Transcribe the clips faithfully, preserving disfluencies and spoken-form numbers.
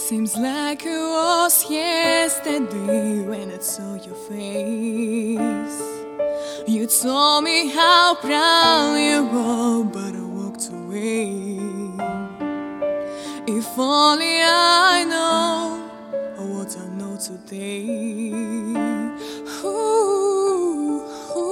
Seems like it was yesterday when I saw your face. You told me how proud you were, but I walked away. If only I know what I know today. Ooh,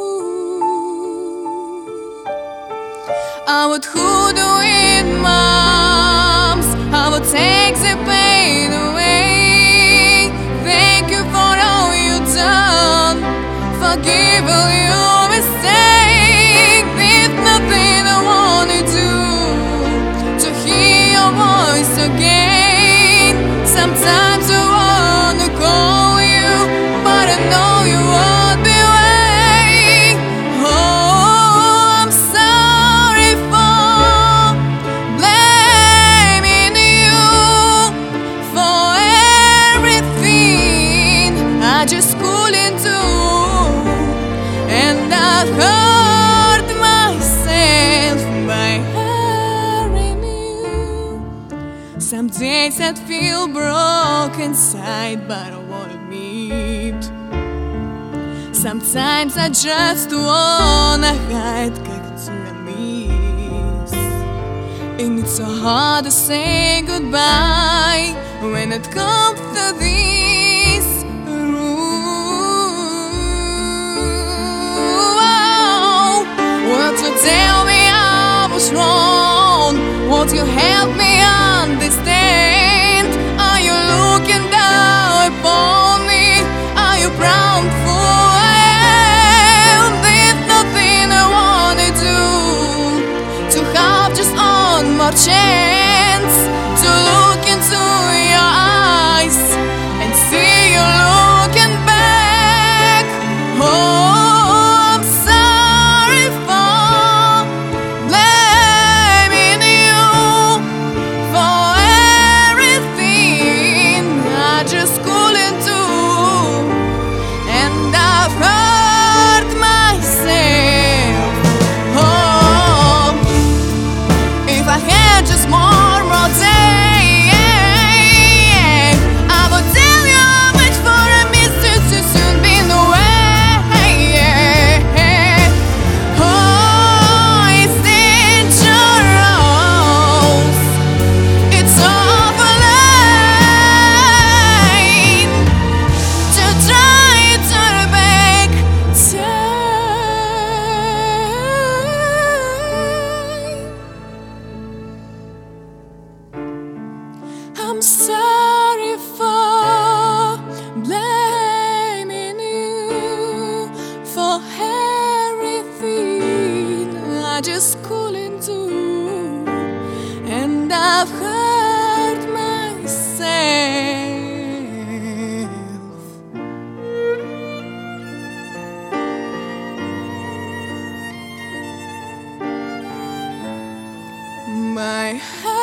ooh. I would hoodoo in moms, I would take the pain away. Thank you for all you've done, forgive all your mistakes. There's nothing I wanna do to hear your voice again. Sometimes I wanna call you, but I know you won't be waiting. Oh, I'm sorry for blaming you for everything I just couldn't do, and I've hurt myself by hurting you. Some days I feel broken inside, but I won't admit. Sometimes I just wanna hide, как to miss. And it's so hard to say goodbye when it comes to this. Would you tell me I was wrong? Would you help me understand? Are you looking down upon me? Are you proud for who I am? There's nothing I wanna do to have just one more chance to look into your eyes and see you looking back. Oh, I'm sorry for blaming you for everything I just couldn't do, and I've hurt myself. Oh, if I had just one more day, I would tell you how much for a mister to soon be away. Oh, it's dangerous, it's awful late to try to turn back time. I'm sorry for blaming you for everything I just couldn't do, and I've hurt myself. My